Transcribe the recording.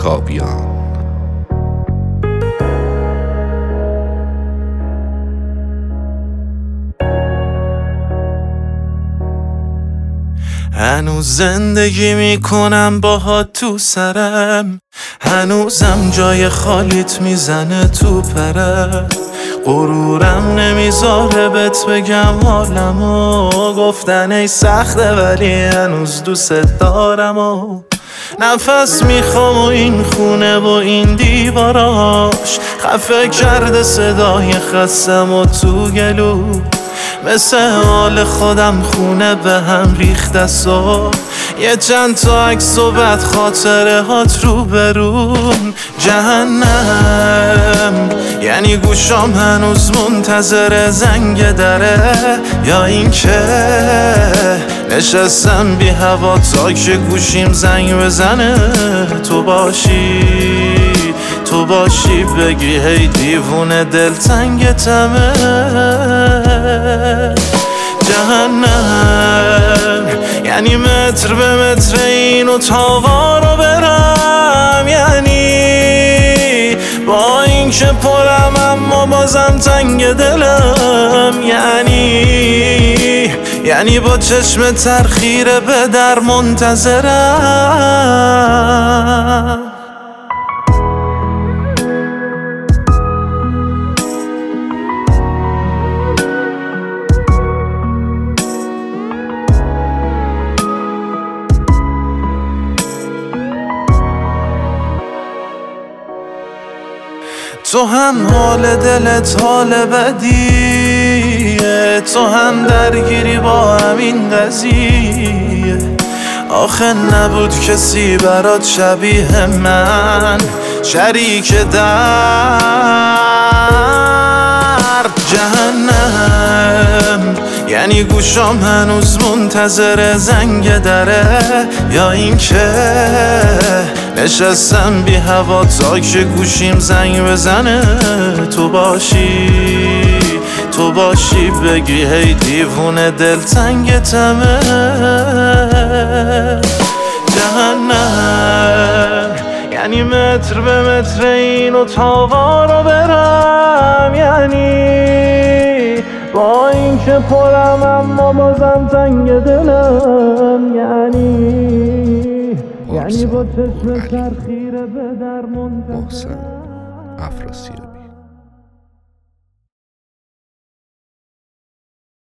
خوابیان. هنوز زندگی میکنم باهات تو سرم، هنوزم جای خالیت میزنه تو پرم. غرورم نمیذاره بهت بگم حالمو، گفتن ای سخته ولی هنوز دوست دارم و نفس میخوام و این خونه و این دیواراش خفه کرده صدای خستم و تو گلو. مثل حال خودم خونه به هم ریخته و یه چند تا عکس و بعد خاطره هات رو برون. جهنم یعنی گوشام هنوز منتظر زنگ دره، یا این که نشستم بی هوا تا که گوشیم زنگ بزنه. تو باشی بگی هی دیوونه دلتنگتمه. جهنم یعنی متر به متر این اتاقا رو برم، یعنی با این که پرم اما بازم تنگ دلم، یعنی با چشم ترخیره به در منتظرم. تو هم حال دلت حال بدیه، تو هم درگیری با همین قضیه. آخه نبود کسی برات شبیه من، شریک درد. جهنم یعنی گوشام هنوز منتظر زنگ دره، یا این که نشستم بی هوا تا که گوشیم زنگ بزنه. تو باشی بگی هی دیوونه دلتنگتمه. جهنم یعنی متر به متر این اتاقا رو برم، یعنی با این که پرم اما بازم تنگ دلم، یعنی با چشم سرخیره به در منتظرم. محسن افراسیابی.